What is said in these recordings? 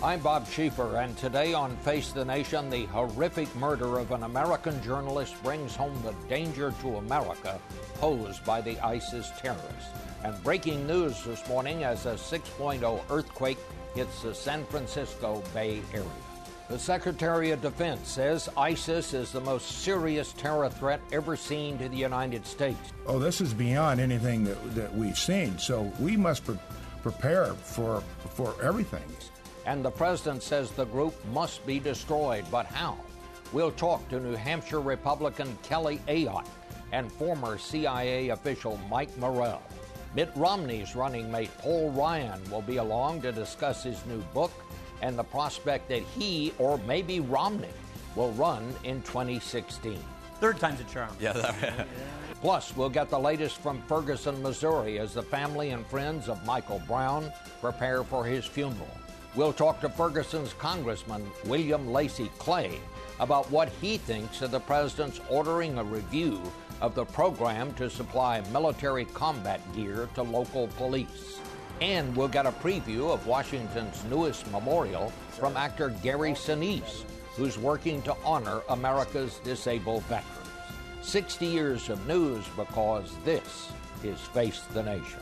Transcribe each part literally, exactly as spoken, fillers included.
I'm Bob Schieffer, and today on Face the Nation, the horrific murder of an American journalist brings home the danger to America posed by the ISIS terrorists. And breaking news this morning as a six point oh earthquake hits the San Francisco Bay Area. The Secretary of Defense says ISIS is the most serious terror threat ever seen to the United States. Oh, this is beyond anything that, that we've seen, so we must pre- prepare for, for everything. And the president says the group must be destroyed, but how? We'll talk to New Hampshire Republican Kelly Ayotte and former C I A official Mike Morell. Mitt Romney's running mate Paul Ryan will be along to discuss his new book and the prospect that he, or maybe Romney, will run in twenty sixteen. Third time's a charm. Yeah. That, Plus, we'll get the latest from Ferguson, Missouri, as the family and friends of Michael Brown prepare for his funeral. We'll talk to Ferguson's Congressman William Lacey Clay about what he thinks of the president's ordering a review of the program to supply military combat gear to local police. And we'll get a preview of Washington's newest memorial from actor Gary Sinise, who's working to honor America's disabled veterans. sixty years of news, because this is Face the Nation.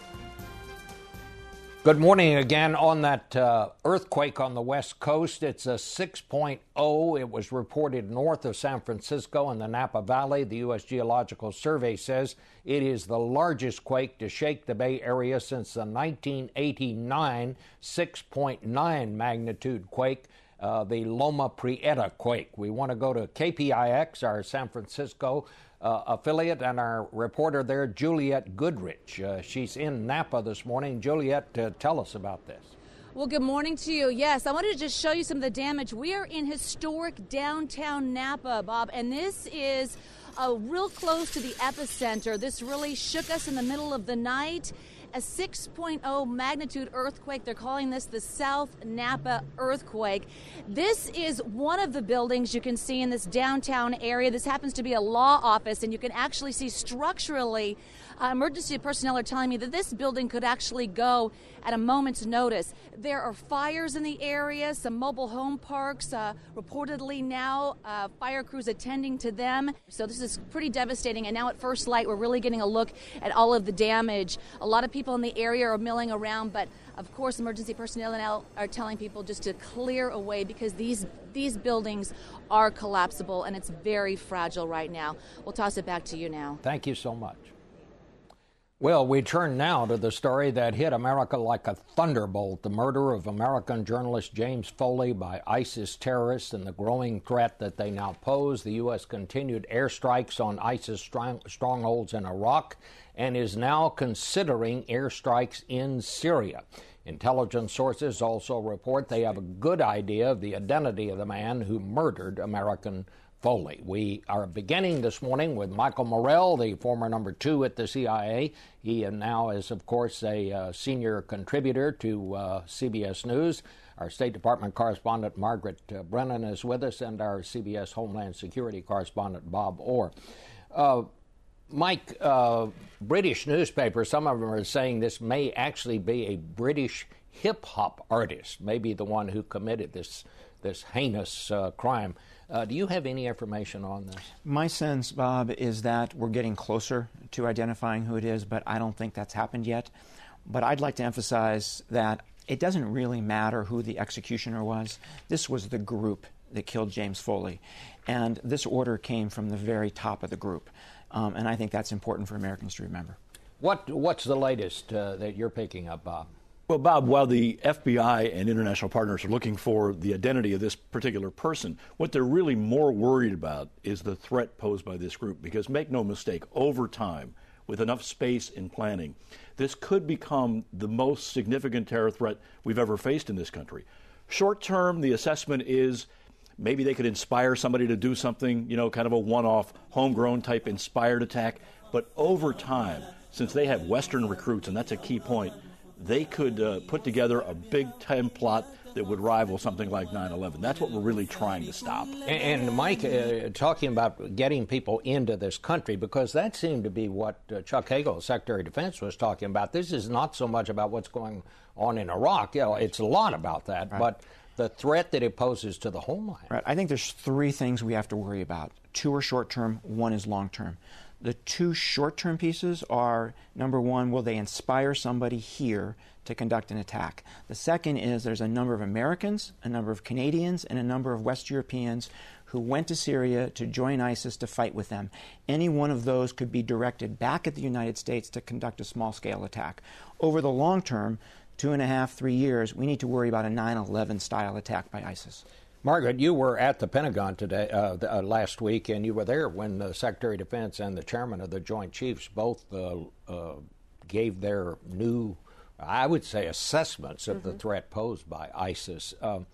Good morning again. On that uh, earthquake on the West Coast, it's a six point oh. It was reported north of San Francisco in the Napa Valley. The U S Geological Survey says it is the largest quake to shake the Bay Area since the nineteen eighty-nine six point nine magnitude quake, uh, the Loma Prieta quake. We want to go to K P I X, our San Francisco Uh, affiliate, and our reporter there, Juliette Goodrich. Uh, she's in Napa this morning. Juliette, uh, tell us about this. Well, good morning to you. Yes, I wanted to just show you some of the damage. We are in historic downtown Napa, Bob, and this is uh, real close to the epicenter. This really shook us in the middle of the night. A six point oh magnitude earthquake. They're calling this the South Napa earthquake. This is one of the buildings you can see in this downtown area. This happens to be a law office, and you can actually see structurally, uh, emergency personnel are telling me that this building could actually go at a moment's notice. There are fires in the area, some mobile home parks, uh, reportedly now uh, fire crews attending to them. So this is pretty devastating. And now at first light, we're really getting a look at all of the damage. A lot of people in the area are milling around, but of course emergency personnel now are telling people just to clear away because these these buildings are collapsible and it's very fragile right now. We'll toss it back to you now. Thank you so much. Well, we turn now to the story that hit America like a thunderbolt, the murder of American journalist James Foley by ISIS terrorists and the growing threat that they now pose. The U S continued airstrikes on ISIS strong- strongholds in Iraq and is now considering airstrikes in Syria. Intelligence sources also report they have a good idea of the identity of the man who murdered American Foley. We are beginning this morning with Michael Morell, the former number two at the C I A. He now is, of course, a uh, senior contributor to uh, C B S News. Our State Department correspondent Margaret uh, Brennan is with us, and our C B S Homeland Security correspondent Bob Orr. Uh, Mike, uh, British newspapers, some of them are saying this may actually be a British hip-hop artist, maybe the one who committed this this heinous uh, crime. Uh, do you have any information on this? My sense, Bob, is that we're getting closer to identifying who it is, but I don't think that's happened yet. But I'd like to emphasize that it doesn't really matter who the executioner was. This was the group that killed James Foley. And this order came from the very top of the group. Um, and I think that's important for Americans to remember. What What's the latest uh, that you're picking up, Bob? Well, Bob, while the F B I and international partners are looking for the identity of this particular person, what they're really more worried about is the threat posed by this group. Because make no mistake, over time, with enough space and planning, this could become the most significant terror threat we've ever faced in this country. Short term, the assessment is maybe they could inspire somebody to do something, you know, kind of a one-off, homegrown type inspired attack. But over time, since they have Western recruits, and that's a key point, they could uh, put together a big-time plot that would rival something like nine eleven. That's what we're really trying to stop. And, and Mike, uh, talking about getting people into this country, because that seemed to be what uh, Chuck Hagel, Secretary of Defense, was talking about. This is not so much about what's going on in Iraq. You know, it's a lot about that, right. But the threat that it poses to the homeland. Right. I think there's three things we have to worry about. Two are short-term, one is long-term. The two short-term pieces are, number one, will they inspire somebody here to conduct an attack? The second is there's a number of Americans, a number of Canadians, and a number of West Europeans who went to Syria to join ISIS to fight with them. Any one of those could be directed back at the United States to conduct a small-scale attack. Over the long term, two and a half, three years, we need to worry about a nine eleven style attack by ISIS. Margaret, you were at the Pentagon today, uh, uh, last week, and you were there when the Secretary of Defense and the Chairman of the Joint Chiefs both uh, uh, gave their new, I would say, assessments of mm-hmm. the threat posed by ISIS. Um,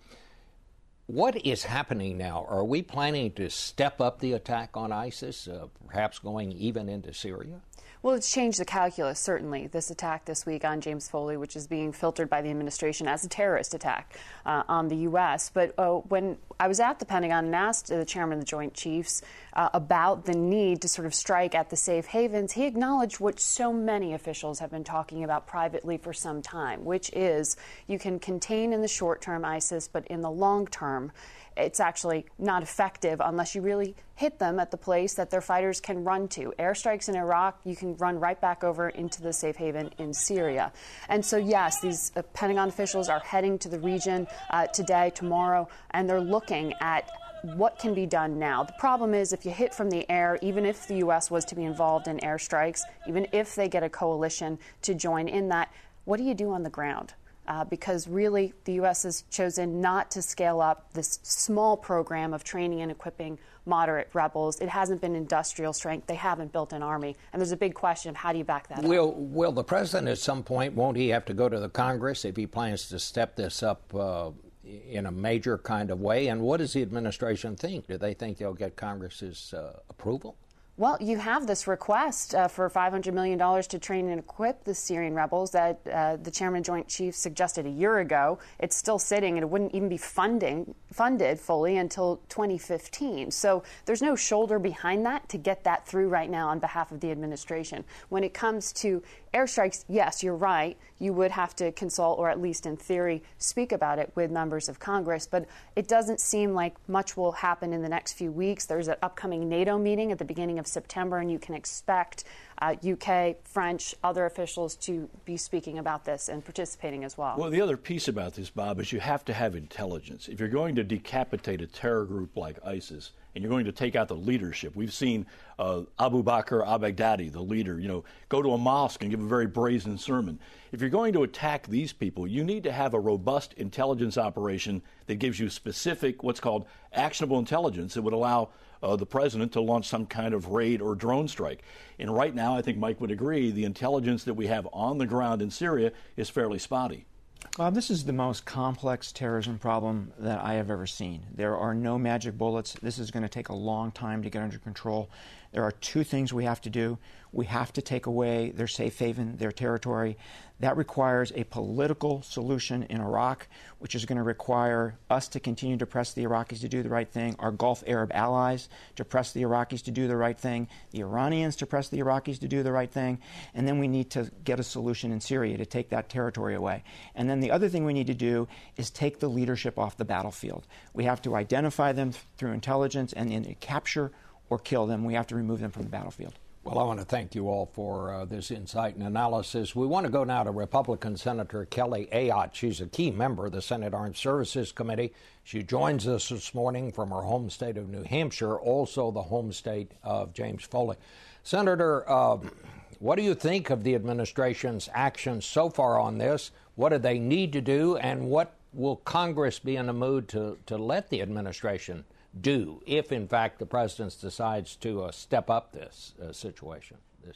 what is happening now? Are we planning to step up the attack on ISIS, uh, perhaps going even into Syria? Well, it's changed the calculus, certainly. This attack this week on James Foley, which is being filtered by the administration as a terrorist attack uh, on the U S. But uh, when I was at the Pentagon and asked the chairman of the Joint Chiefs uh, about the need to sort of strike at the safe havens, he acknowledged what so many officials have been talking about privately for some time, which is you can contain in the short term ISIS, but in the long term, it's actually not effective unless you really hit them at the place that their fighters can run to. Airstrikes in Iraq, you can run right back over into the safe haven in Syria. And so, yes, these uh, Pentagon officials are heading to the region uh, today, tomorrow, and they're looking at what can be done now. The problem is if you hit from the air, even if the U S was to be involved in airstrikes, even if they get a coalition to join in that, what do you do on the ground? Uh, because really the U S has chosen not to scale up this small program of training and equipping moderate rebels. It hasn't been industrial strength. They haven't built an army. And there's a big question of how do you back that will, up? Will the president at some point, won't he have to go to the Congress if he plans to step this up uh, in a major kind of way? And what does the administration think? Do they think they'll get Congress's uh, approval? Well, you have this request uh, for five hundred million dollars to train and equip the Syrian rebels that uh, the chairman of Joint Chiefs suggested a year ago. It's still sitting, and it wouldn't even be funding funded fully until twenty fifteen. So there's no shoulder behind that to get that through right now on behalf of the administration. When it comes to airstrikes, yes, you're right. You would have to consult, or at least in theory, speak about it with members of Congress. But it doesn't seem like much will happen in the next few weeks. There's an upcoming NATO meeting at the beginning of September, and you can expect uh, U K, French, other officials to be speaking about this and participating as well. Well, the other piece about this, Bob, is you have to have intelligence. If you're going to decapitate a terror group like ISIS, and you're going to take out the leadership. We've seen uh, Abu Bakr al-Baghdadi, the leader, you know, go to a mosque and give a very brazen sermon. If you're going to attack these people, you need to have a robust intelligence operation that gives you specific, what's called actionable intelligence that would allow uh, the president to launch some kind of raid or drone strike. And right now, I think Mike would agree, the intelligence that we have on the ground in Syria is fairly spotty. Bob, this is the most complex terrorism problem that I have ever seen. There are no magic bullets. This is going to take a long time to get under control. There are two things we have to do. We have to take away their safe haven, their territory. That requires a political solution in Iraq, which is going to require us to continue to press the Iraqis to do the right thing, our Gulf Arab allies to press the Iraqis to do the right thing, the Iranians to press the Iraqis to do the right thing, and then we need to get a solution in Syria to take that territory away. And then the other thing we need to do is take the leadership off the battlefield. We have to identify them through intelligence and then capture or kill them. We have to remove them from the battlefield. Well, I want to thank you all for uh, this insight and analysis. We want to go now to Republican Senator Kelly Ayotte. She's a key member of the Senate Armed Services Committee. She joins us this morning from her home state of New Hampshire, also the home state of James Foley. Senator, uh, what do you think of the administration's actions so far on this? What do they need to do, and what will Congress be in the mood to, to let the administration do if, in fact, the president decides to uh, step up this uh, situation? This.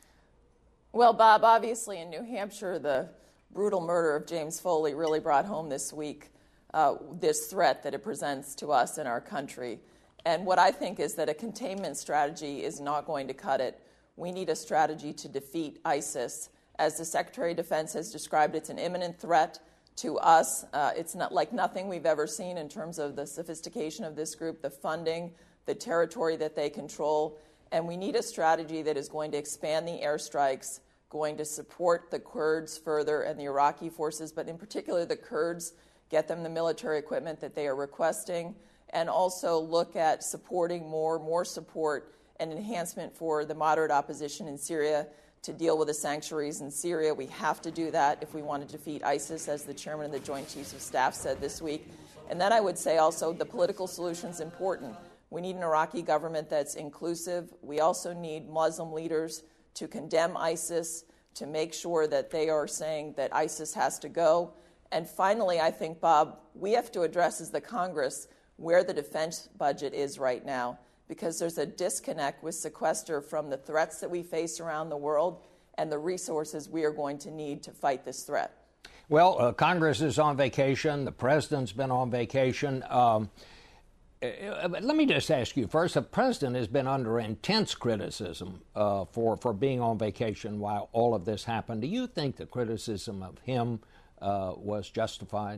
Well, Bob, obviously in New Hampshire, the brutal murder of James Foley really brought home this week uh, this threat that it presents to us in our country. And what I think is that a containment strategy is not going to cut it. We need a strategy to defeat ISIS. As the Secretary of Defense has described, it's an imminent threat to us. Uh, it's not like nothing we've ever seen in terms of the sophistication of this group, the funding, the territory that they control. And we need a strategy that is going to expand the airstrikes, going to support the Kurds further and the Iraqi forces, but in particular the Kurds, get them the military equipment that they are requesting, and also look at supporting more, more support and enhancement for the moderate opposition in Syria to deal with the sanctuaries in Syria. We have to do that if we want to defeat ISIS, as the chairman of the Joint Chiefs of Staff said this week. And then I would say also the political solution is important. We need an Iraqi government that's inclusive. We also need Muslim leaders to condemn ISIS, to make sure that they are saying that ISIS has to go. And finally, I think, Bob, we have to address as the Congress where the defense budget is right now, because there's a disconnect with sequester from the threats that we face around the world and the resources we are going to need to fight this threat. Well, uh, Congress is on vacation. The president's been on vacation. Um, uh, but let me just ask you first, the president has been under intense criticism uh, for, for being on vacation while all of this happened. Do you think the criticism of him uh, was justified?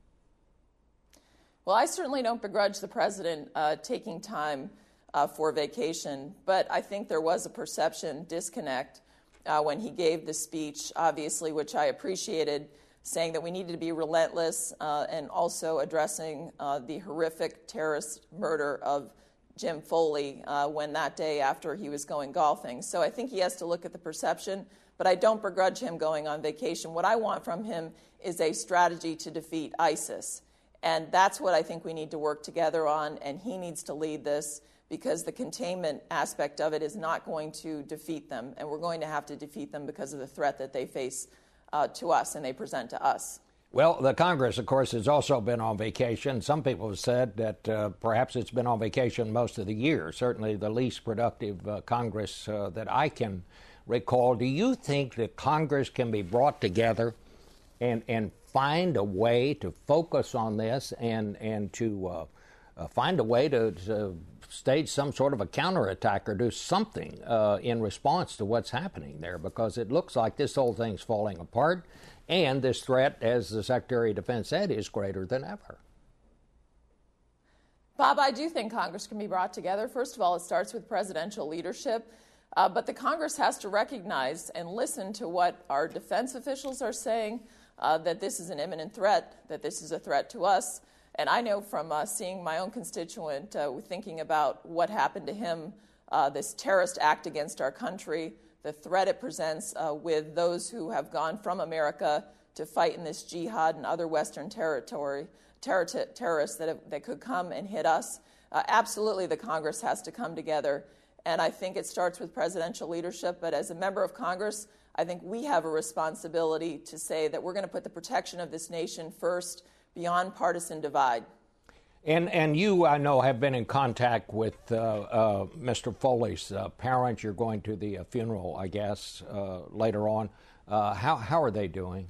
Well, I certainly don't begrudge the president uh, taking time Uh, for vacation, but I think there was a perception disconnect uh, when he gave the speech, obviously, which I appreciated, saying that we needed to be relentless uh, and also addressing uh, the horrific terrorist murder of Jim Foley uh, when that day after he was going golfing. So I think he has to look at the perception, but I don't begrudge him going on vacation. What I want from him is a strategy to defeat ISIS, and that's what I think we need to work together on, and he needs to lead this, because the containment aspect of it is not going to defeat them, and we're going to have to defeat them because of the threat that they face uh, to us and they present to us. Well, the Congress, of course, has also been on vacation. Some people have said that uh, perhaps it's been on vacation most of the year, certainly the least productive uh, Congress uh, that I can recall. Do you think that Congress can be brought together and, and find a way to focus on this and, and to uh, uh, find a way to, to stage some sort of a counterattack or do something uh, in response to what's happening there, because it looks like this whole thing's falling apart, and this threat, as the Secretary of Defense said, is greater than ever. Bob, I do think Congress can be brought together. First of all, it starts with presidential leadership, uh, but the Congress has to recognize and listen to what our defense officials are saying, uh, that this is an imminent threat, that this is a threat to us. And I know from uh, seeing my own constituent uh, thinking about what happened to him, uh, this terrorist act against our country, the threat it presents uh, with those who have gone from America to fight in this jihad and other Western territory, terror t- terrorists that, have, that could come and hit us. Uh, absolutely, the Congress has to come together. And I think it starts with presidential leadership. But as a member of Congress, I think we have a responsibility to say that we're going to put the protection of this nation first, beyond partisan divide. And and you, I know, have been in contact with uh, uh, Mister Foley's uh, parents. You're going to the uh, funeral, I guess, uh, later on. Uh, how how are they doing?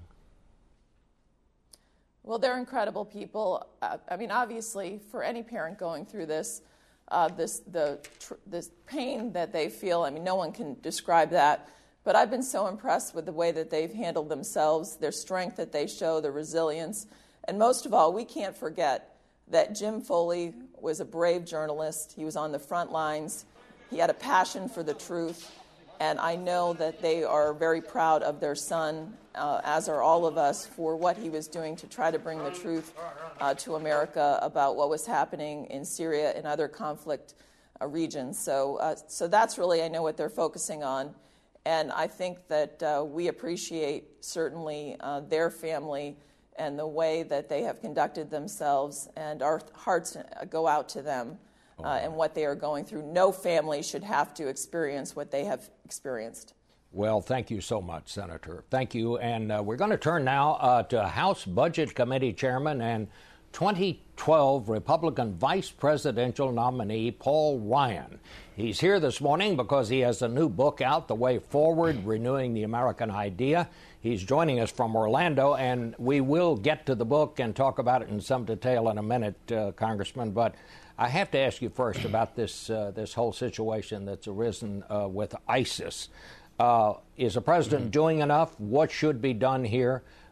Well, they're incredible people. Uh, I mean, obviously, for any parent going through this, uh, this the tr- this pain that they feel. I mean, no one can describe that. But I've been so impressed with the way that they've handled themselves, their strength that they show, their resilience. And most of all, we can't forget that Jim Foley was a brave journalist. He was on the front lines. He had a passion for the truth. And I know that they are very proud of their son, uh, as are all of us, for what he was doing to try to bring the truth uh, to America about what was happening in Syria and other conflict uh, regions. So, uh, so that's really, I know, what they're focusing on. And I think that uh, we appreciate, certainly, uh, their family and the way that they have conducted themselves, and our hearts go out to them uh, and what they are going through. No family should have to experience what they have experienced. Well, thank you so much, Senator. Thank you. And uh, we're going to turn now uh, to House Budget Committee Chairman and twenty twelve Republican Vice Presidential nominee Paul Ryan. He's here this morning because he has a new book out, The Way Forward, Renewing the American Idea. He's joining us from Orlando, and we will get to the book and talk about it in some detail in a minute, uh, Congressman. But I have to ask you first about this uh, this whole situation that's arisen uh, with ISIS. Uh, is the president doing enough? What should be done here?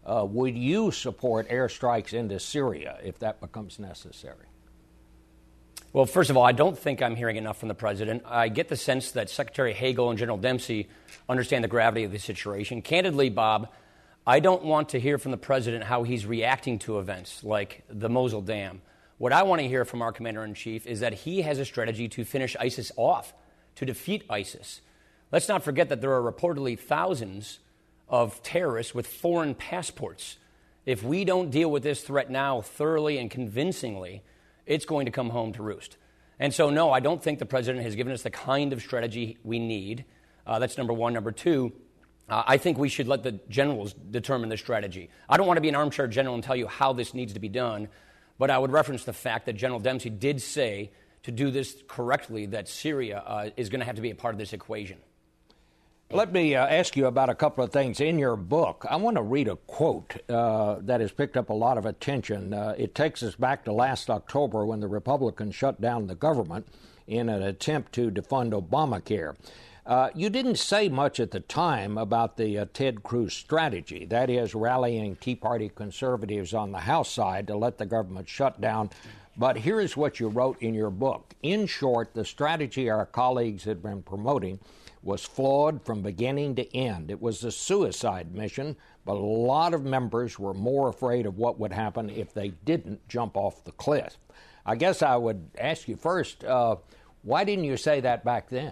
Uh, would you support airstrikes into Syria if that becomes necessary? Well, first of all, I don't think I'm hearing enough from the president. I get the sense that Secretary Hagel and General Dempsey understand the gravity of the situation. Candidly, Bob, I don't want to hear from the president how he's reacting to events like the Mosul Dam. What I want to hear from our commander-in-chief is that he has a strategy to finish ISIS off, to defeat ISIS. Let's not forget that there are reportedly thousands of terrorists with foreign passports. If we don't deal with this threat now thoroughly and convincingly, it's going to come home to roost. And so, no, I don't think the president has given us the kind of strategy we need. Uh, that's number one. Number two, uh, I think we should let the generals determine the strategy. I don't want to be an armchair general and tell you how this needs to be done, but I would reference the fact that General Dempsey did say, to do this correctly, that Syria uh, is going to have to be a part of this equation. Let me uh, ask you about a couple of things. In your book, I want to read a quote uh, that has picked up a lot of attention. Uh, it takes us back to last October when the Republicans shut down the government in an attempt to defund Obamacare. Uh, you didn't say much at the time about the uh, Ted Cruz strategy, that is, rallying Tea Party conservatives on the House side to let the government shut down. But here's what you wrote in your book. In short, the strategy our colleagues had been promoting was flawed from beginning to end. It was a suicide mission, but a lot of members were more afraid of what would happen if they didn't jump off the cliff. I guess I would ask you first, uh, why didn't you say that back then?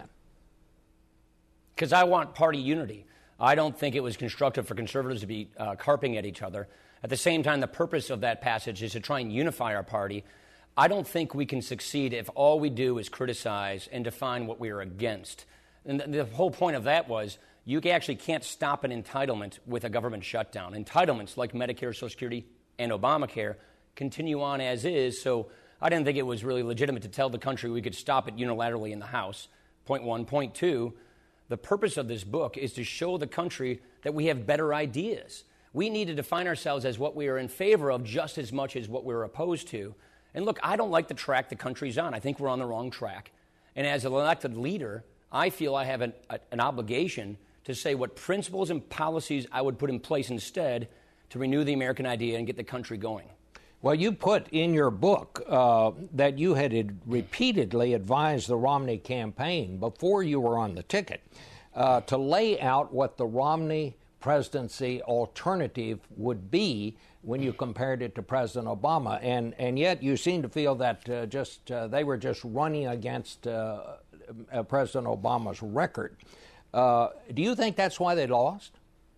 Because I want party unity. I don't think it was constructive for conservatives to be uh, carping at each other. At the same time, the purpose of that passage is to try and unify our party. I don't think we can succeed if all we do is criticize and define what we are against. And the whole point of that was you actually can't stop an entitlement with a government shutdown. Entitlements like Medicare, Social Security, and Obamacare continue on as is, so I didn't think it was really legitimate to tell the country we could stop it unilaterally in the House, point one. Point two, the purpose of this book is to show the country that we have better ideas. We need to define ourselves as what we are in favor of just as much as what we're opposed to. And look, I don't like the track the country's on. I think we're on the wrong track. And as an elected leader, I feel I have an, a, an obligation to say what principles and policies I would put in place instead to renew the American idea and get the country going. Well, you put in your book uh, that you had repeatedly advised the Romney campaign before you were on the ticket uh, to lay out what the Romney presidency alternative would be when you compared it to President Obama. And, and yet you seem to feel that uh, just uh, they were just running against uh, uh, President Obama's record. Uh, do you think that's why they lost?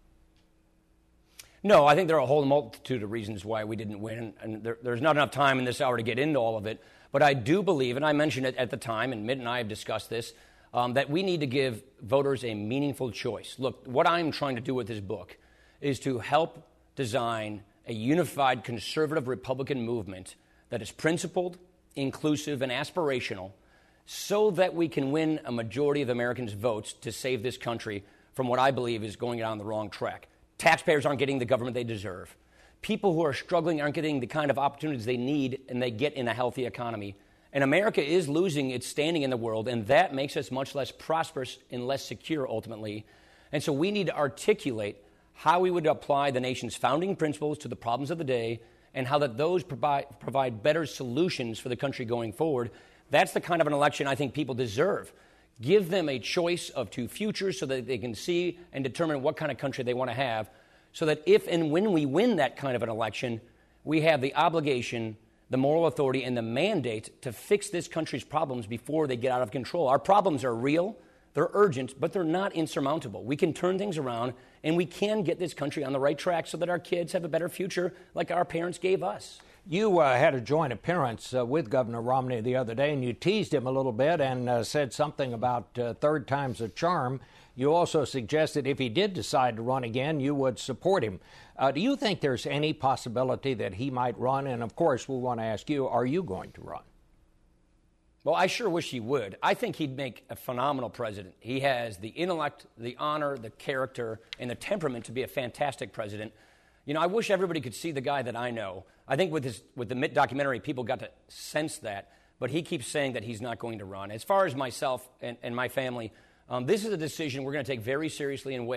No, I think there are a whole multitude of reasons why we didn't win, and there, there's not enough time in this hour to get into all of it. But I do believe, and I mentioned it at the time, and Mitt and I have discussed this, um, that we need to give voters a meaningful choice. Look, what I'm trying to do with this book is to help design a unified conservative Republican movement that is principled, inclusive, and aspirational so that we can win a majority of Americans' votes to save this country from what I believe is going down the wrong track. Taxpayers aren't getting the government they deserve. People who are struggling aren't getting the kind of opportunities they need and they get in a healthy economy. And America is losing its standing in the world, and that makes us much less prosperous and less secure ultimately. And so we need to articulate how we would apply the nation's founding principles to the problems of the day and how that those provide, provide better solutions for the country going forward. That's the kind of an election I think people deserve. Give them a choice of two futures so that they can see and determine what kind of country they want to have, so that if and when we win that kind of an election, we have the obligation, the moral authority, and the mandate to fix this country's problems before they get out of control. Our problems are real, they're urgent, but they're not insurmountable. We can turn things around, and we can get this country on the right track so that our kids have a better future like our parents gave us. You uh, had a joint appearance uh, with Governor Romney the other day, and you teased him a little bit and uh, said something about uh, third time's a charm. You also suggested if he did decide to run again, you would support him. Uh, do you think there's any possibility that he might run? And, of course, we want to ask you, are you going to run? Well, I sure wish he would. I think he'd make a phenomenal president. He has the intellect, the honor, the character, and the temperament to be a fantastic president. You know, I wish everybody could see the guy that I know. I think with his with the Mitt documentary, people got to sense that. But he keeps saying that he's not going to run. As far as myself and, and my family, um, this is a decision we're going to take very seriously and weigh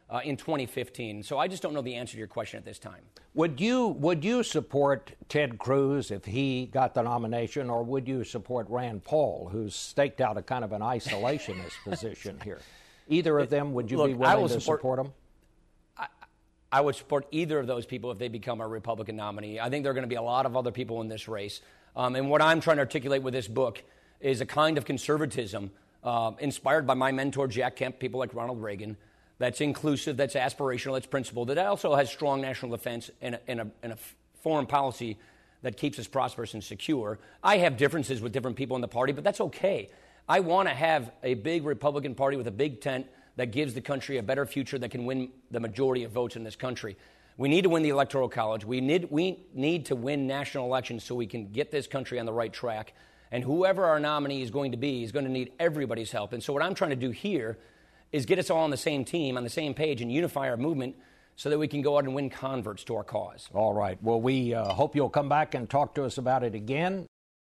uh, in twenty fifteen. So I just don't know the answer to your question at this time. Would you would you support Ted Cruz if he got the nomination, or would you support Rand Paul, who's staked out a kind of an isolationist position here? Either of them, would you Look, be willing to support, support them? I, I would support either of those people if they become a Republican nominee. I think there are going to be a lot of other people in this race. Um, and what I'm trying to articulate with this book is a kind of conservatism uh, inspired by my mentor, Jack Kemp, people like Ronald Reagan, that's inclusive, that's aspirational, that's principled, that also has strong national defense and a, and, a, and a foreign policy that keeps us prosperous and secure. I have differences with different people in the party, but that's okay. I want to have a big Republican Party with a big tent that gives the country a better future, that can win the majority of votes in this country. We need to win the Electoral College. We need, we need to win national elections so we can get this country on the right track. And whoever our nominee is going to be is going to need everybody's help. And so what I'm trying to do here is get us all on the same team, on the same page, and unify our movement so that we can go out and win converts to our cause. All right. Well, we uh, hope you'll come back and talk to us about it again.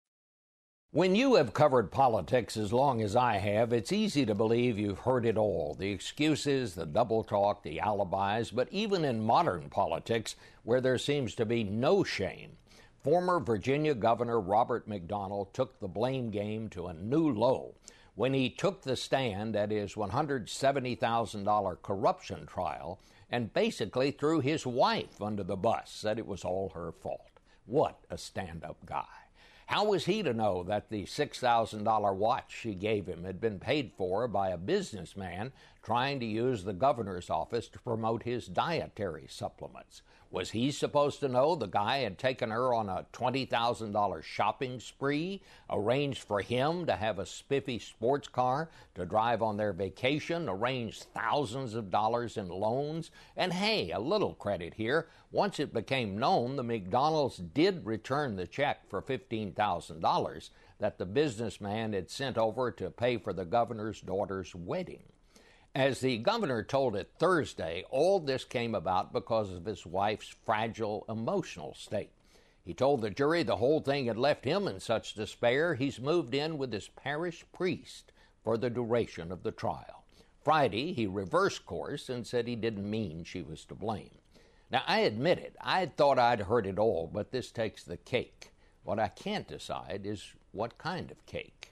When you have covered politics as long as I have, it's easy to believe you've heard it all. The excuses, the double talk, the alibis, but even in modern politics, where there seems to be no shame, former Virginia Governor Robert McDonnell took the blame game to a new low when he took the stand at his one hundred seventy thousand dollars corruption trial and basically threw his wife under the bus, said it was all her fault. What a stand-up guy. How was he to know that the six thousand dollars watch she gave him had been paid for by a businessman trying to use the governor's office to promote his dietary supplements? Was he supposed to know the guy had taken her on a twenty thousand dollars shopping spree, arranged for him to have a spiffy sports car to drive on their vacation, arranged thousands of dollars in loans? And hey, a little credit here. Once it became known the McDonald's did return the check for fifteen thousand dollars that the businessman had sent over to pay for the governor's daughter's wedding. As the governor told it Thursday, all this came about because of his wife's fragile emotional state. He told the jury the whole thing had left him in such despair, he's moved in with his parish priest for the duration of the trial. Friday, he reversed course and said he didn't mean she was to blame. Now, I admit it, I had thought I'd heard it all, but this takes the cake. What I can't decide is what kind of cake.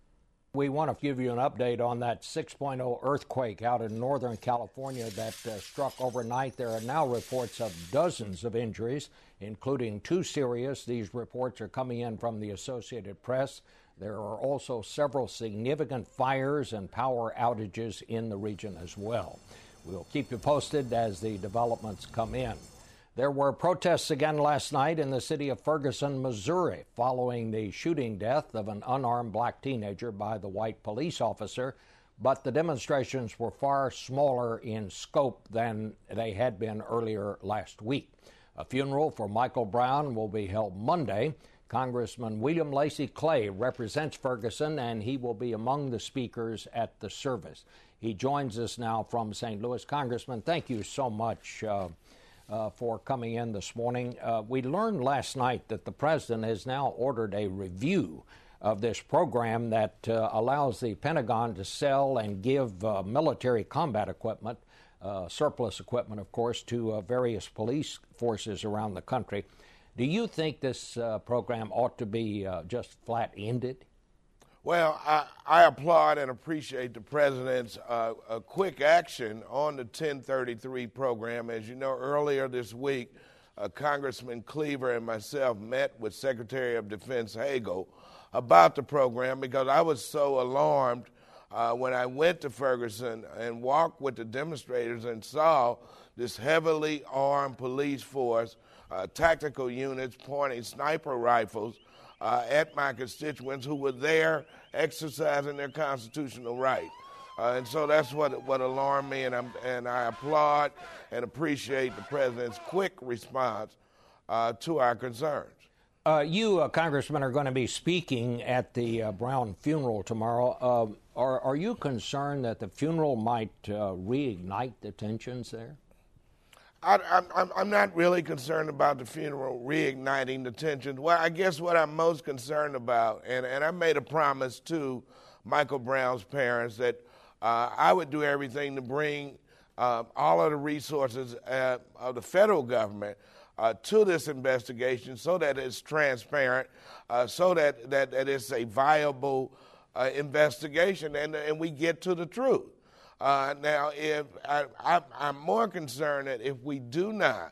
We want to give you an update on that six point oh earthquake out in Northern California that uh, struck overnight. There are now reports of dozens of injuries, including two serious. These reports are coming in from the Associated Press. There are also several significant fires and power outages in the region as well. We'll keep you posted as the developments come in. There were protests again last night in the city of Ferguson, Missouri, following the shooting death of an unarmed black teenager by the white police officer, but the demonstrations were far smaller in scope than they had been earlier last week. A funeral for Michael Brown will be held Monday. Congressman William Lacy Clay represents Ferguson, and he will be among the speakers at the service. He joins us now from Saint Louis. Congressman, thank you so much uh, Uh, for coming in this morning. Uh, we learned last night that the president has now ordered a review of this program that uh, allows the Pentagon to sell and give uh, military combat equipment, uh, surplus equipment, of course, to uh, various police forces around the country. Do you think this uh, program ought to be uh, just flat-ended? Well, I, I applaud and appreciate the president's uh, uh, quick action on the ten thirty-three program. As you know, earlier this week, uh, Congressman Cleaver and myself met with Secretary of Defense Hagel about the program because I was so alarmed uh, when I went to Ferguson and walked with the demonstrators and saw this heavily armed police force, uh, tactical units pointing sniper rifles Uh, at my constituents who were there exercising their constitutional right. Uh, and so that's what what alarmed me, and, I'm, and I applaud and appreciate the president's quick response uh, to our concerns. Uh, you, uh, Congressman, are going to be speaking at the uh, Brown funeral tomorrow. Uh, are, are you concerned that the funeral might uh, reignite the tensions there? I, I'm, I'm not really concerned about the funeral reigniting the tensions. Well, I guess what I'm most concerned about, and, and I made a promise to Michael Brown's parents that uh, I would do everything to bring uh, all of the resources uh, of the federal government uh, to this investigation so that it's transparent, uh, so that, that, that it's a viable uh, investigation and, and we get to the truth. Uh, now, if I, I, I'm more concerned that if we do not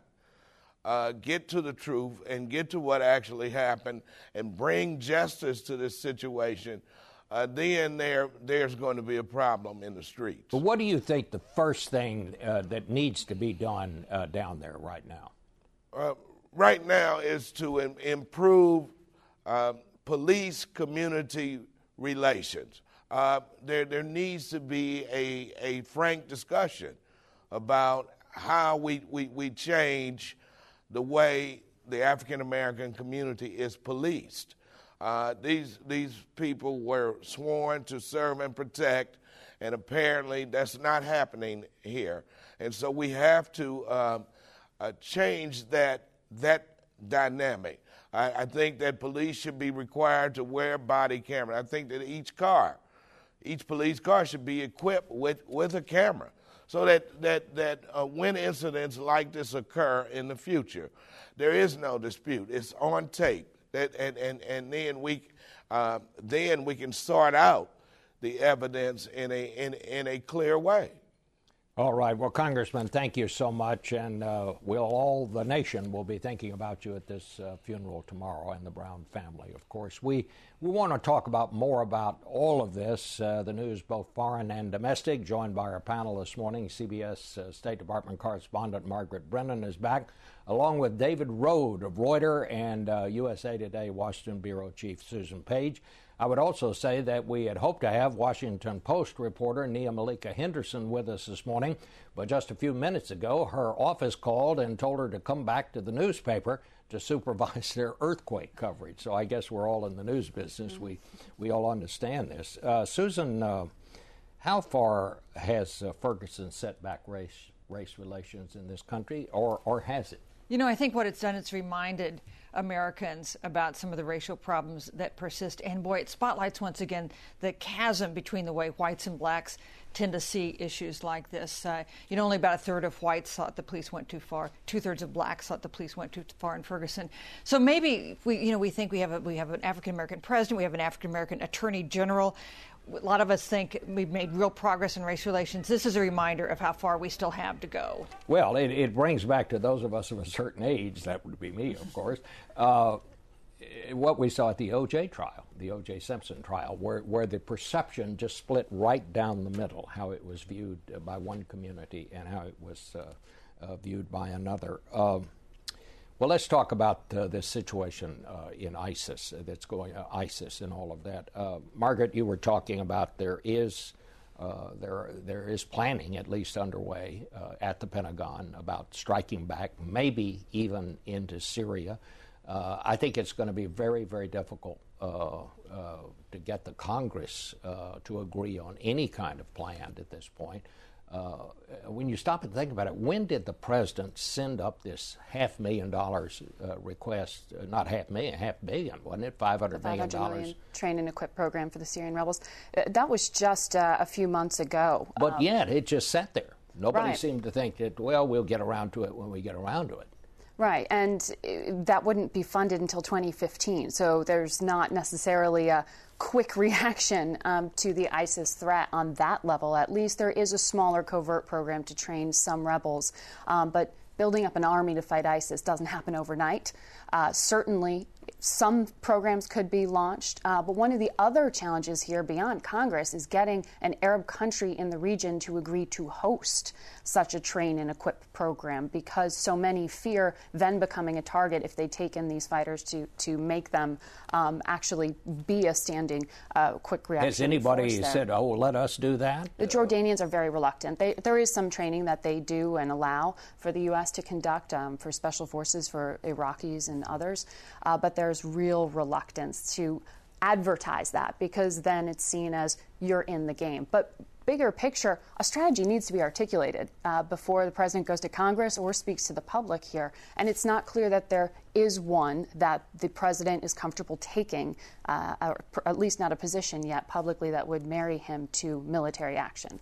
uh, get to the truth and get to what actually happened and bring justice to this situation, uh, then there there's going to be a problem in the streets. But what do you think the first thing uh, that needs to be done uh, down there right now? Uh, right now is to im- improve uh, police-community relations. Uh, there, there needs to be a, a frank discussion about how we, we, we change the way the African American community is policed. Uh, these, these people were sworn to serve and protect, and apparently that's not happening here. And so we have to uh, uh, change that, that dynamic. I, I think that police should be required to wear body camera. I think that each car Each police car should be equipped with, with a camera so that, that, that uh, when incidents like this occur in the future, there is no dispute. It's on tape. That, and, and, and then, we, uh, then we can sort out the evidence in a, in, in a clear way. All right. Well, Congressman, thank you so much. And uh, we'll all, the nation will be thinking about you at this uh, funeral tomorrow and the Brown family, of course. We we want to talk about more about all of this, uh, the news, both foreign and domestic, joined by our panel this morning. C B S uh, State Department correspondent Margaret Brennan is back, along with David Rode of Reuters and uh, U S A Today Washington Bureau Chief Susan Page. I would also say that we had hoped to have Washington Post reporter Nia Malika Henderson with us this morning, but just a few minutes ago, her office called and told her to come back to the newspaper to supervise their earthquake coverage. So I guess we're all in the news business. We we all understand this. Uh, Susan, uh, how far has uh, Ferguson set back race race relations in this country, or or has it? You know, I think what it's done, it's reminded Americans about some of the racial problems that persist. And boy, it spotlights once again the chasm between the way whites and blacks tend to see issues like this. Uh, you know, only about a third of whites thought the police went too far. Two thirds of blacks thought the police went too far in Ferguson. So maybe we, you know, we think we have a, we have an African American president, we have an African American attorney general. A lot of us think we've made real progress in race relations. This is a reminder of how far we still have to go. Well, it, it brings back to those of us of a certain age, that would be me, of course, uh, what we saw at the O J trial, the O J Simpson trial, where, where the perception just split right down the middle, how it was viewed by one community and how it was uh, uh, viewed by another. Uh, Well, let's talk about uh, this situation uh, in ISIS uh, that's going uh, ISIS and all of that. Uh, Margaret, you were talking about there is uh, there there is planning at least underway uh, at the Pentagon about striking back, maybe even into Syria. Uh, I think it's going to be very, very difficult uh, uh, to get the Congress uh, to agree on any kind of plan at this point. Uh, when you stop and think about it, when did the president send up this half million dollars uh, request? Uh, not half million, half billion, wasn't it? Five hundred million dollars. Million train and equip program for the Syrian rebels. Uh, that was just uh, a few months ago. But um, yet, it just sat there. Nobody right. seemed to think that, well, we'll get around to it when we get around to it. Right, and that wouldn't be funded until twenty fifteen, so there's not necessarily a quick reaction um, to the ISIS threat on that level. At least there is a smaller covert program to train some rebels, um, but building up an army to fight ISIS doesn't happen overnight. Uh, certainly, some programs could be launched, uh, but one of the other challenges here beyond Congress is getting an Arab country in the region to agree to host such a train and equip program, because so many fear then becoming a target if they take in these fighters to, to make them um, actually be a standing uh, quick reaction Has anybody force there. said, oh, let us do that? The Jordanians are very reluctant. They, there is some training that they do and allow for the U S to conduct um, for special forces, for Iraqis and others, uh, but there's real reluctance to advertise that, because then it's seen as you're in the game. But bigger picture, a strategy needs to be articulated uh, before the president goes to Congress or speaks to the public here. And it's not clear that there is one that the president is comfortable taking, uh, or at least not a position yet publicly that would marry him to military action.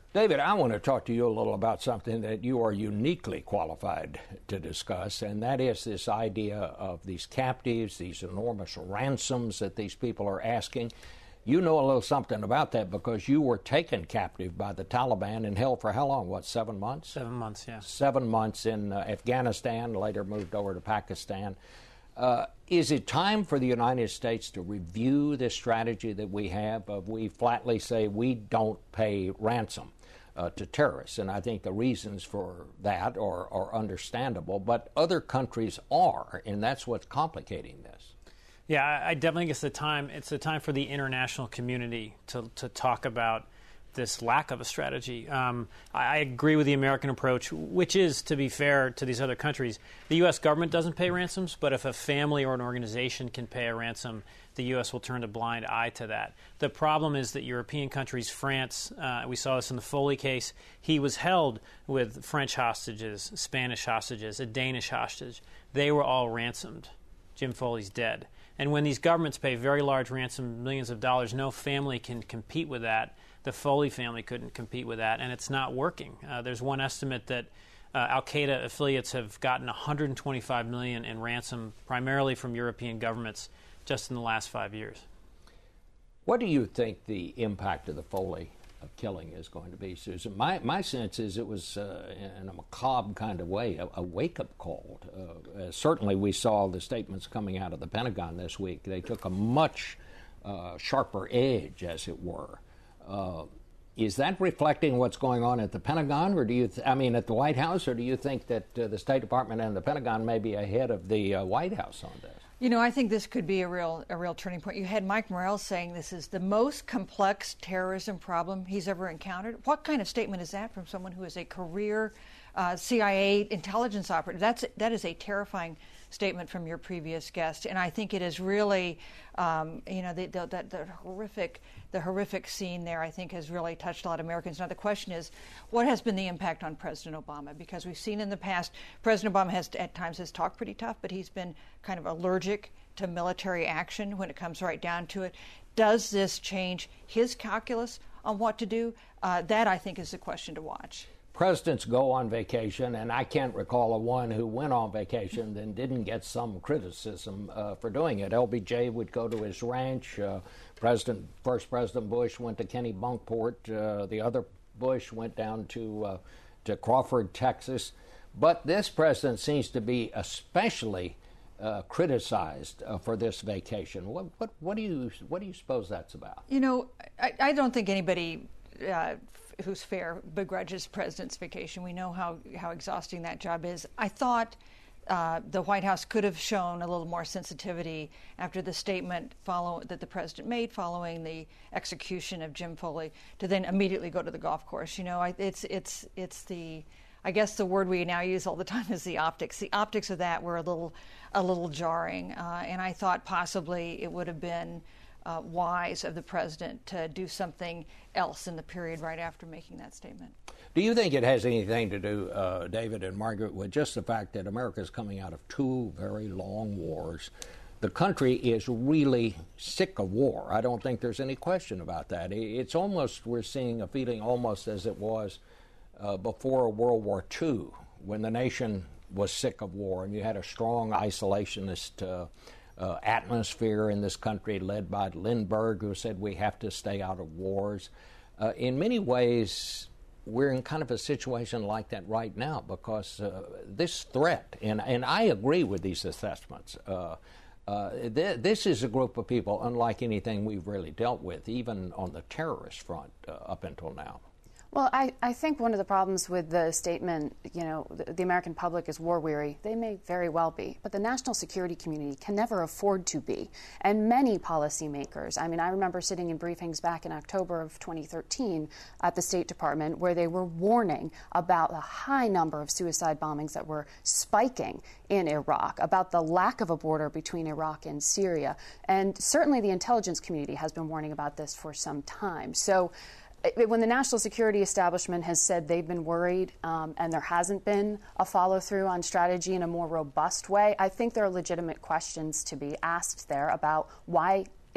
David, I want to talk to you a little about something that you are uniquely qualified to discuss, and that is this idea of these captives, these enormous ransoms that these people are asking. You know a little something about that because you were taken captive by the Taliban and held for how long? What, seven months? Seven months, yeah. Seven months in uh, Afghanistan, later moved over to Pakistan. Uh, is it time for the United States to review this strategy that we have of we flatly say we don't pay ransom uh, to terrorists? And I think the reasons for that are, are understandable, but other countries are, and that's what's complicating this. Yeah, I, I definitely think it's the time. It's the time for the international community to to talk about this lack of a strategy. Um, I, I agree with the American approach, which is, to be fair to these other countries, the U S government doesn't pay ransoms, but if a family or an organization can pay a ransom, the U S will turn a blind eye to that. The problem is that European countries, France, uh, we saw this in the Foley case, he was held with French hostages, Spanish hostages, a Danish hostage. They were all ransomed. Jim Foley's dead. And when these governments pay very large ransom, millions of dollars, no family can compete with that. The Foley family couldn't compete with that, and it's not working. Uh, there's one estimate that uh, Al-Qaeda affiliates have gotten one hundred twenty-five million dollars in ransom, primarily from European governments, just in the last five years. What do you think the impact of the Foley killing is going to be, Susan? My my sense is it was, uh, in a macabre kind of way, a, a wake-up call. Uh, uh, certainly we saw the statements coming out of the Pentagon this week. They took a much uh, sharper edge, as it were. Uh, is that reflecting what's going on at the Pentagon, or do you, th- I mean, at the White House, or do you think that uh, the State Department and the Pentagon may be ahead of the uh, White House on this? You know, I think this could be a real a real turning point. You had Mike Morrell saying this is the most complex terrorism problem he's ever encountered. What kind of statement is that from someone who is a career uh, C I A intelligence operative? That's that is a terrifying statement from your previous guest, and I think it is really, um, you know, the, the, the, the horrific, the horrific scene there. I think has really touched a lot of Americans. Now the question is, what has been the impact on President Obama? Because we've seen in the past, President Obama has at times has talked pretty tough, but he's been kind of allergic to military action when it comes right down to it. Does this change his calculus on what to do? Uh, that I think is the question to watch. Presidents go on vacation, and I can't recall a one who went on vacation and didn't get some criticism uh, for doing it. L B J would go to his ranch. Uh, President, first President Bush went to Kennebunkport. Uh, the other Bush went down to uh, to Crawford, Texas. But this president seems to be especially uh, criticized uh, for this vacation. What, what what do you what do you suppose that's about? You know, I, I don't think anybody Uh, who's fair begrudges president's vacation. We know how, how exhausting that job is. I thought uh, the White House could have shown a little more sensitivity after the statement follow, that the president made following the execution of Jim Foley to then immediately go to the golf course. You know, I, it's it's it's the I guess the word we now use all the time is the optics. The optics of that were a little a little jarring, uh, and I thought possibly it would have been Uh, wise of the president to do something else in the period right after making that statement. Do you think it has anything to do, uh, David and Margaret, with just the fact that America is coming out of two very long wars? The country is really sick of war. I don't think there's any question about that. It's almost, we're seeing a feeling almost as it was uh, before World War Two, when the nation was sick of war and you had a strong isolationist uh, Uh, atmosphere in this country led by Lindbergh, who said we have to stay out of wars. Uh, in many ways, we're in kind of a situation like that right now because uh, this threat, and, and I agree with these assessments, uh, uh, th- this is a group of people unlike anything we've really dealt with, even on the terrorist front uh, up until now. Well, I, I think one of the problems with the statement, you know, the, the American public is war-weary. They may very well be, but the national security community can never afford to be. And many policymakers, I mean, I remember sitting in briefings back in October of twenty thirteen at the State Department where they were warning about the high number of suicide bombings that were spiking in Iraq, about the lack of a border between Iraq and Syria. And certainly the intelligence community has been warning about this for some time. So when the national security establishment has said they've been worried um, and there hasn't been a follow-through on strategy in a more robust way, I think there are legitimate questions to be asked there about why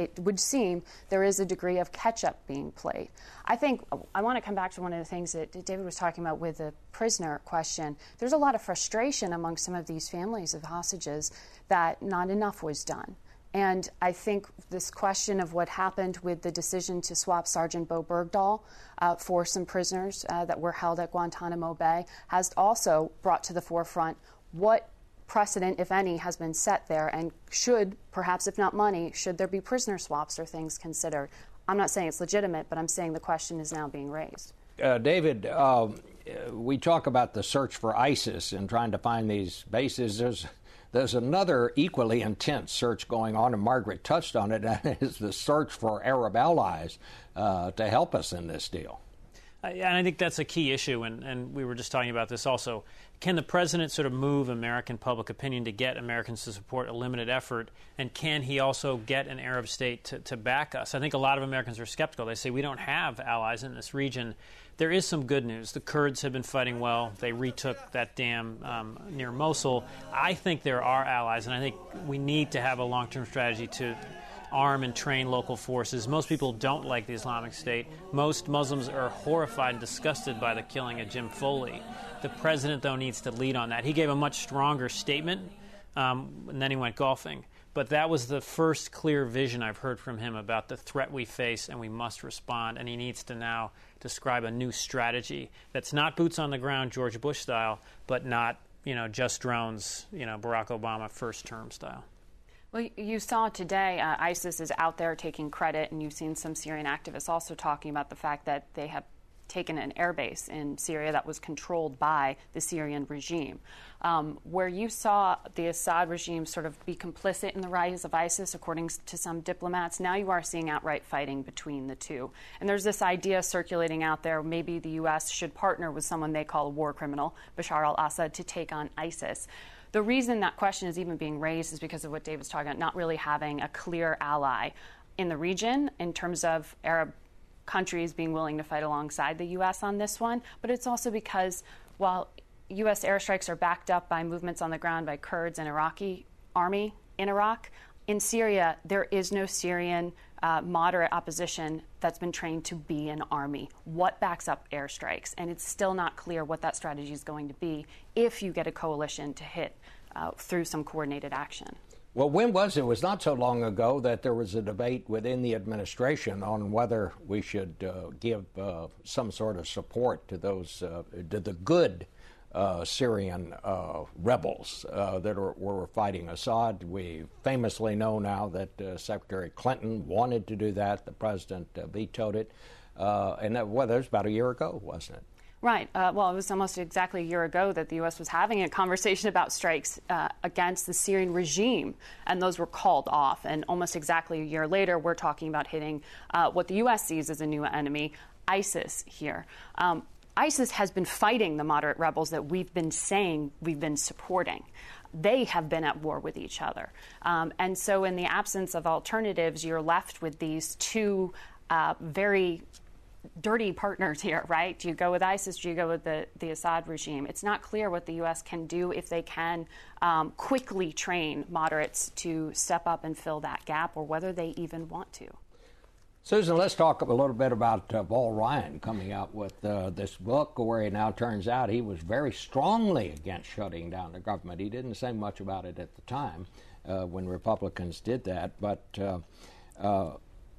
it would seem there is a degree of catch-up being played. I think I want to come back to one of the things that David was talking about with the prisoner question. There's a lot of frustration among some of these families of hostages that not enough was done. And I think this question of what happened with the decision to swap Sergeant Bo Bergdahl uh, for some prisoners uh, that were held at Guantanamo Bay has also brought to the forefront what precedent, if any, has been set there, and should, perhaps if not money, should there be prisoner swaps or things considered? I'm not saying it's legitimate, but I'm saying the question is now being raised. Uh, David, uh, we talk about the search for ISIS and trying to find these bases. There's There's another equally intense search going on, and Margaret touched on it, and that is the search for Arab allies uh, to help us in this deal. And I think that's a key issue, and, and we were just talking about this also. Can the president sort of move American public opinion to get Americans to support a limited effort, and can he also get an Arab state to, to back us? I think a lot of Americans are skeptical. They say we don't have allies in this region. There is some good news. The Kurds have been fighting well. They retook that dam um, near Mosul. I think there are allies, and I think we need to have a long-term strategy to arm and train local forces. Most people don't like the Islamic State. Most Muslims are horrified and disgusted by the killing of Jim Foley. The president, though, needs to lead on that. He gave a much stronger statement, um, and then he went golfing. But that was the first clear vision I've heard from him about the threat we face, and we must respond. And he needs to now describe a new strategy that's not boots on the ground, George Bush style, but not, you know, just drones, you know, Barack Obama first term style. Well, you saw today uh, ISIS is out there taking credit, and you've seen some Syrian activists also talking about the fact that they have taken an airbase in Syria that was controlled by the Syrian regime. Um, where you saw the Assad regime sort of be complicit in the rise of ISIS, according to some diplomats, now you are seeing outright fighting between the two. And there's this idea circulating out there, maybe the U S should partner with someone they call a war criminal, Bashar al-Assad, to take on ISIS. The reason that question is even being raised is because of what David's talking about, not really having a clear ally in the region in terms of Arab countries being willing to fight alongside the U S on this one. But it's also because while U S airstrikes are backed up by movements on the ground by Kurds and Iraqi army in Iraq, in Syria, there is no Syrian uh, moderate opposition that's been trained to be an army. What backs up airstrikes? And it's still not clear what that strategy is going to be if you get a coalition to hit uh, through some coordinated action. Well, when was it? It was not so long ago that there was a debate within the administration on whether we should uh, give uh, some sort of support to those, uh, to the good uh, Syrian uh, rebels uh, that are, were fighting Assad. We famously know now that uh, Secretary Clinton wanted to do that. The president uh, vetoed it. Uh, and that, well, that was about a year ago, wasn't it? Right. Uh, well, it was almost exactly a year ago that the U S was having a conversation about strikes uh, against the Syrian regime, and those were called off. And almost exactly a year later, we're talking about hitting uh, what the U S sees as a new enemy, ISIS here. Um, ISIS has been fighting the moderate rebels that we've been saying we've been supporting. They have been at war with each other. Um, and so in the absence of alternatives, you're left with these two uh, very dirty partners here, right? Do you go with ISIS? Do you go with the, the Assad regime? It's not clear what the U S can do if they can um, quickly train moderates to step up and fill that gap, or whether they even want to. Susan, let's talk a little bit about uh, Paul Ryan coming out with uh, this book where it now turns out he was very strongly against shutting down the government. He didn't say much about it at the time uh, when Republicans did that, but uh, uh,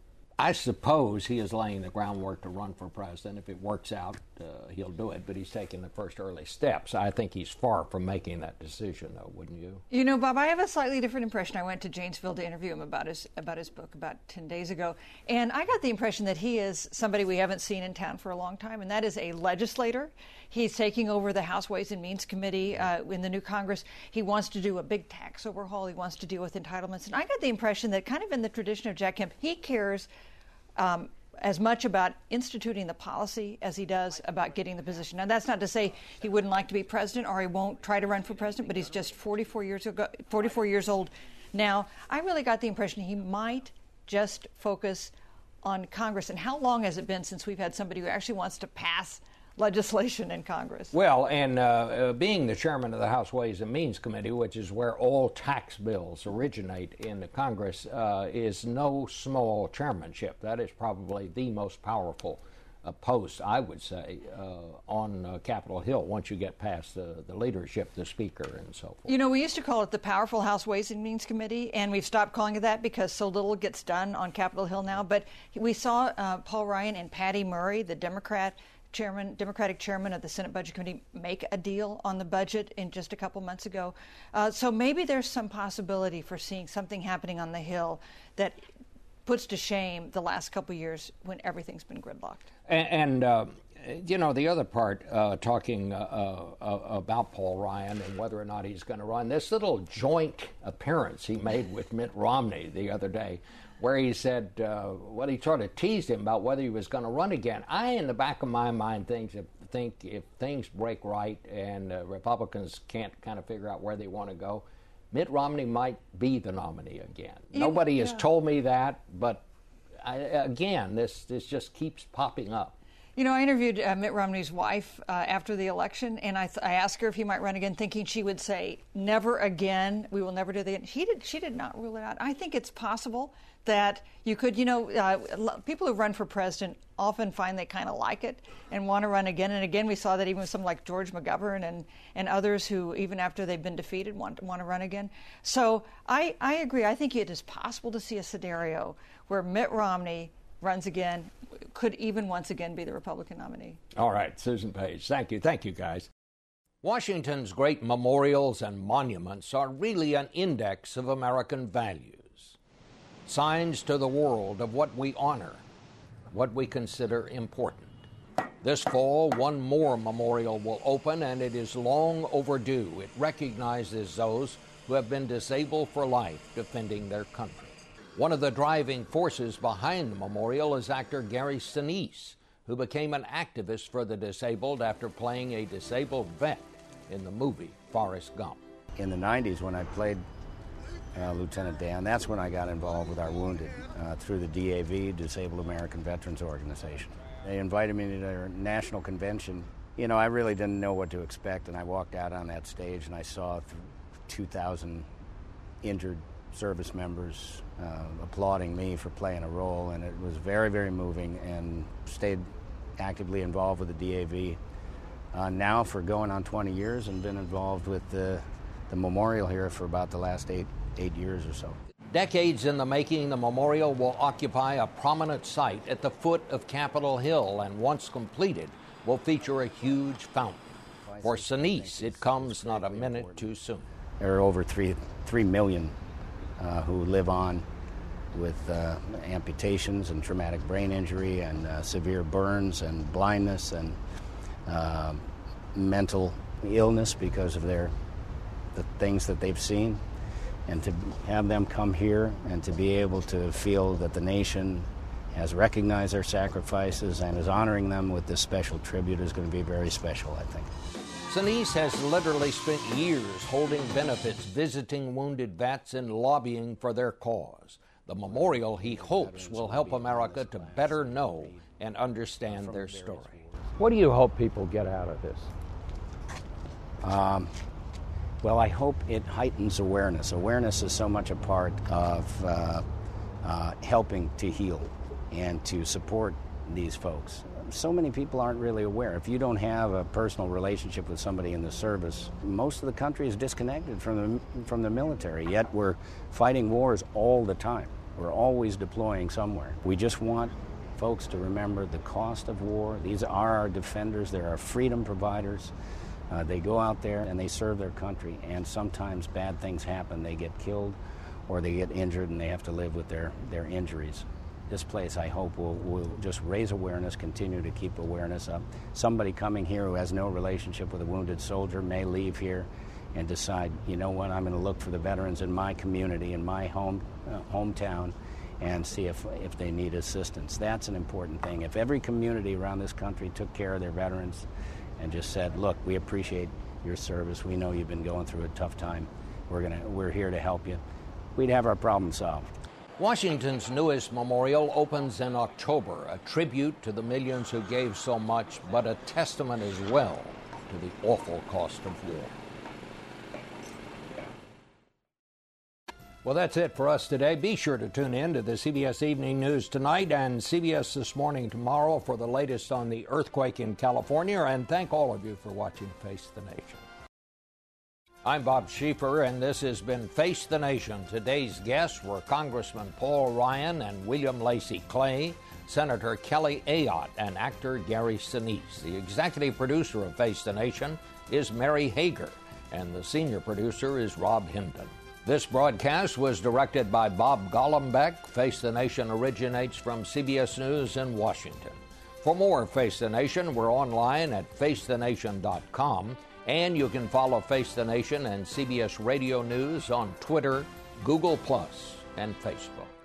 I suppose he is laying the groundwork to run for president. If it works out, uh, he'll do it, but he's taking the first early steps. I think he's far from making that decision, though, wouldn't you? You know, Bob, I have a slightly different impression. I went to Janesville to interview him about his about his book about ten days ago, and I got the impression that he is somebody we haven't seen in town for a long time, and that is a legislator. He's taking over the House Ways and Means Committee uh, in the new Congress. He wants to do a big tax overhaul. He wants to deal with entitlements, and I got the impression that kind of in the tradition of Jack Kemp, he cares Um, as much about instituting the policy as he does about getting the position. Now, that's not to say he wouldn't like to be president or he won't try to run for president, but he's just forty-four years ago, forty-four years old now. I really got the impression he might just focus on Congress. And how long has it been since we've had somebody who actually wants to pass legislation in Congress. Well, and uh, uh, being the chairman of the House Ways and Means Committee, which is where all tax bills originate in the Congress, uh, is no small chairmanship. That is probably the most powerful uh, post, I would say, uh, on uh, Capitol Hill once you get past the, the leadership, the speaker, and so forth. You know, we used to call it the powerful House Ways and Means Committee, and we've stopped calling it that because so little gets done on Capitol Hill now. But we saw uh, Paul Ryan and Patty Murray, the Democrat chairman, Democratic chairman of the Senate Budget Committee, make a deal on the budget in just a couple months ago. Uh, so maybe there's some possibility for seeing something happening on the Hill that puts to shame the last couple years when everything's been gridlocked. And, and uh, you know, the other part, uh, talking uh, uh, about Paul Ryan and whether or not he's going to run, this little joint appearance he made with Mitt Romney the other day, where he said, uh, well, he sort of teased him about whether he was going to run again. I, in the back of my mind, think if, think if things break right and uh, Republicans can't kind of figure out where they want to go, Mitt Romney might be the nominee again. Yeah, Nobody has yeah. told me that, but I, again, this, this just keeps popping up. You know, I interviewed uh, Mitt Romney's wife uh, after the election, and I, th- I asked her if he might run again, thinking she would say, never again, we will never do that again. She did, she did not rule it out. I think it's possible that you could, you know, uh, people who run for president often find they kind of like it and want to run again and again. We saw that even with someone like George McGovern and, and others who, even after they've been defeated, want, want to run again. So I, I agree. I think it is possible to see a scenario where Mitt Romney runs again, could even once again be the Republican nominee. All right, Susan Page, thank you. Thank you, guys. Washington's great memorials and monuments are really an index of American values. Signs to the world of what we honor, what we consider important. This fall, one more memorial will open, and it is long overdue. It recognizes those who have been disabled for life defending their country. One of the driving forces behind the memorial is actor Gary Sinise, who became an activist for the disabled after playing a disabled vet in the movie Forrest Gump. In the nineties, when I played Uh, Lieutenant Dan, that's when I got involved with our wounded uh, through the D A V, Disabled American Veterans Organization. They invited me to their national convention. You know, I really didn't know what to expect, and I walked out on that stage and I saw two thousand injured service members uh, applauding me for playing a role, and it was very, very moving, and stayed actively involved with the D A V uh, now for going on twenty years, and been involved with the, the memorial here for about the last eight eight years or so. Decades in the making, the memorial will occupy a prominent site at the foot of Capitol Hill, and once completed, will feature a huge fountain. For Sinise, it comes not a minute too soon. There are over three three million uh, who live on with uh, amputations and traumatic brain injury and uh, severe burns and blindness and uh, mental illness because of their the things that they've seen. And to have them come here and to be able to feel that the nation has recognized their sacrifices and is honoring them with this special tribute is going to be very special, I think. Sinise has literally spent years holding benefits, visiting wounded vets, and lobbying for their cause. The memorial, he hopes, will help America to better know and understand their story. What do you hope people get out of this? Um... Well, I hope it heightens awareness. Awareness is so much a part of uh, uh, helping to heal and to support these folks. So many people aren't really aware. If you don't have a personal relationship with somebody in the service, most of the country is disconnected from the, from the military, yet we're fighting wars all the time. We're always deploying somewhere. We just want folks to remember the cost of war. These are our defenders. They're our freedom providers. Uh, they go out there and they serve their country, and sometimes bad things happen. They get killed or they get injured and they have to live with their, their injuries. This place, I hope, will, will just raise awareness, continue to keep awareness up. Somebody coming here who has no relationship with a wounded soldier may leave here and decide, you know what, I'm going to look for the veterans in my community, in my home uh, hometown, and see if, if they need assistance. That's an important thing. If every community around this country took care of their veterans and just said, look, we appreciate your service. We know you've been going through a tough time. We're gonna, we're here to help you. We'd have our problem solved. Washington's newest memorial opens in October, a tribute to the millions who gave so much, but a testament as well to the awful cost of war. Well, that's it for us today. Be sure to tune in to the C B S Evening News tonight and C B S This Morning tomorrow for the latest on the earthquake in California, and thank all of you for watching Face the Nation. I'm Bob Schieffer, and this has been Face the Nation. Today's guests were Congressman Paul Ryan and William Lacey Clay, Senator Kelly Ayotte, and actor Gary Sinise. The executive producer of Face the Nation is Mary Hager, and the senior producer is Rob Hendon. This broadcast was directed by Bob Golombek. Face the Nation originates from C B S News in Washington. For more Face the Nation, we're online at face the nation dot com, and you can follow Face the Nation and C B S Radio News on Twitter, Google Plus, and Facebook.